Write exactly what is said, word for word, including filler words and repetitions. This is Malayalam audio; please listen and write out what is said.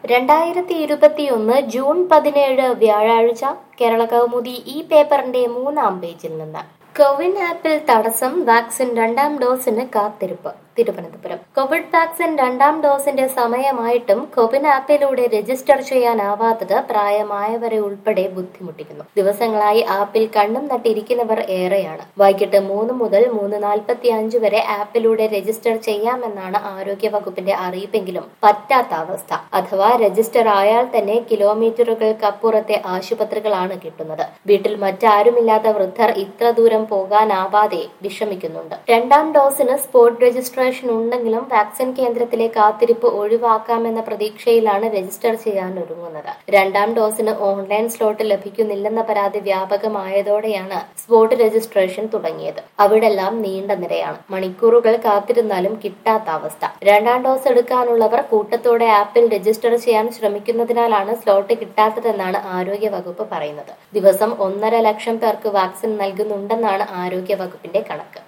രണ്ടായിരത്തി ഇരുപത്തിയൊന്ന് ജൂൺ പതിനേഴ് വ്യാഴാഴ്ച കേരള കൗമുദി ഈ പേപ്പറിന്റെ മൂന്നാം പേജിൽ നിന്ന് കോവിൻ ആപ്പിൽ തടസ്സം, വാക്സിൻ രണ്ടാം ഡോസിന് കാത്തിരിപ്പ്. തിരുവനന്തപുരം കോവിഡ് വാക്സിൻ രണ്ടാം ഡോസിന്റെ സമയമായിട്ടും കോവിൻ ആപ്പിലൂടെ രജിസ്റ്റർ ചെയ്യാനാവാത്തത് പ്രായമായവരെ ഉൾപ്പെടെ ബുദ്ധിമുട്ടിക്കുന്നു. ദിവസങ്ങളായി ആപ്പിൽ കണ്ണും നട്ടിരിക്കുന്നവർ ഏറെയാണ്. വൈകിട്ട് മൂന്ന് മുതൽ മൂന്ന് നാൽപ്പത്തി അഞ്ച് വരെ ആപ്പിലൂടെ രജിസ്റ്റർ ചെയ്യാമെന്നാണ് ആരോഗ്യ വകുപ്പിന്റെ അറിയിപ്പെങ്കിലും പറ്റാത്ത അവസ്ഥ. അഥവാ രജിസ്റ്റർ ആയാൽ തന്നെ കിലോമീറ്ററുകൾക്കപ്പുറത്തെ ആശുപത്രികളാണ് കിട്ടുന്നത്. വീട്ടിൽ മറ്റാരുമില്ലാത്ത വൃദ്ധർ ഇത്ര ദൂരം പോകാനാവാതെ വിഷമിക്കുന്നുണ്ട്. രണ്ടാം ഡോസിന് സ്പോട്ട് രജിസ്ട്രേഷൻ ഉണ്ടെങ്കിലും വാക്സിൻ കേന്ദ്രത്തിലെ കാത്തിരിപ്പ് ഒഴിവാക്കാമെന്ന പ്രതീക്ഷയിലാണ് രജിസ്റ്റർ ചെയ്യാൻ ഒരുങ്ങുന്നത്. രണ്ടാം ഡോസിന് ഓൺലൈൻ സ്ലോട്ട് ലഭിക്കുന്നില്ലെന്ന പരാതി വ്യാപകമായതോടെയാണ് സ്പോട്ട് രജിസ്ട്രേഷൻ തുടങ്ങിയത്. അവിടെല്ലാം നീണ്ട നിരയാണ്. മണിക്കൂറുകൾ കാത്തിരുന്നാലും കിട്ടാത്ത അവസ്ഥ. രണ്ടാം ഡോസ് എടുക്കാനുള്ളവർ കൂട്ടത്തോടെ ആപ്പിൽ രജിസ്റ്റർ ചെയ്യാൻ ശ്രമിക്കുന്നതിനാലാണ് സ്ലോട്ട് കിട്ടാത്തതെന്നാണ് ആരോഗ്യ വകുപ്പ് പറയുന്നത്. ദിവസം ഒന്നര ലക്ഷം പേർക്ക് വാക്സിൻ നൽകുന്നുണ്ടെന്നാണ് ആരോഗ്യ വകുപ്പിന്റെ കണക്ക്.